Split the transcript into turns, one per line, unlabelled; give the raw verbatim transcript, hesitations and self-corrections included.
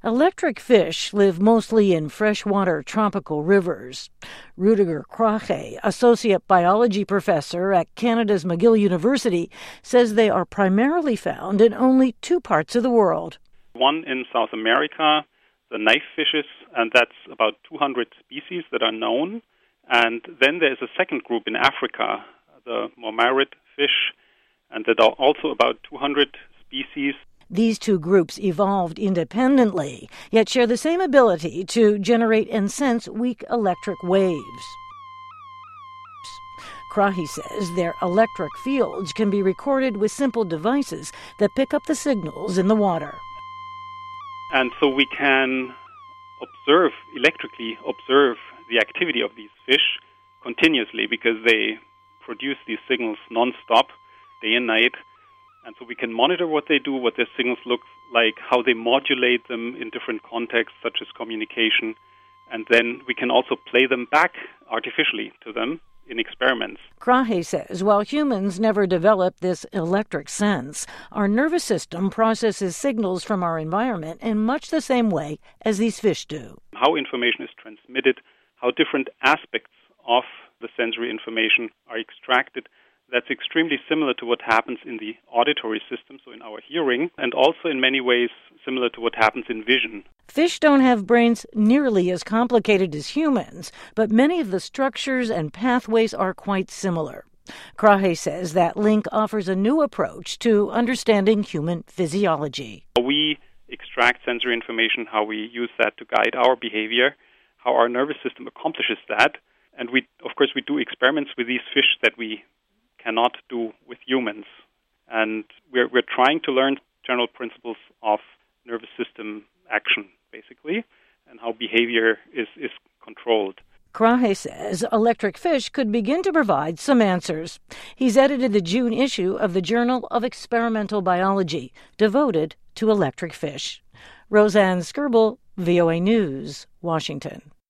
Electric fish live mostly in freshwater tropical rivers. Rudiger Krahe, associate biology professor at Canada's McGill University, says they are primarily found in only two parts of the world.
One in South America, the knife fishes, and that's about two hundred species that are known. And then there's a second group in Africa, the Mormarid fish, and that are also about two hundred species.
These two groups evolved independently, yet share the same ability to generate and sense weak electric waves. Krahe says their electric fields can be recorded with simple devices that pick up the signals in the water.
And so we can observe, electrically observe the activity of these fish continuously because they produce these signals non-stop, day and night. And so we can monitor what they do, what their signals look like, how they modulate them in different contexts, such as communication. And then we can also play them back artificially to them in experiments.
Krahe says while humans never developed this electric sense, our nervous system processes signals from our environment in much the same way as these fish do.
How information is transmitted, how different aspects of the sensory information are extracted, that's extremely similar to what happens in the auditory system, so in our hearing, and also in many ways similar to what happens in vision.
Fish don't have brains nearly as complicated as humans, but many of the structures and pathways are quite similar. Krahe says that link offers a new approach to understanding human physiology.
We extract sensory information, how we use that to guide our behavior, how our nervous system accomplishes that, and we, of course, we do experiments with these fish that we cannot do with humans. And we're, we're trying to learn general principles of nervous system action, basically, and how behavior is, is controlled.
Krahe says electric fish could begin to provide some answers. He's edited the June issue of the Journal of Experimental Biology, devoted to electric fish. Roseanne Skirble, V O A News, Washington.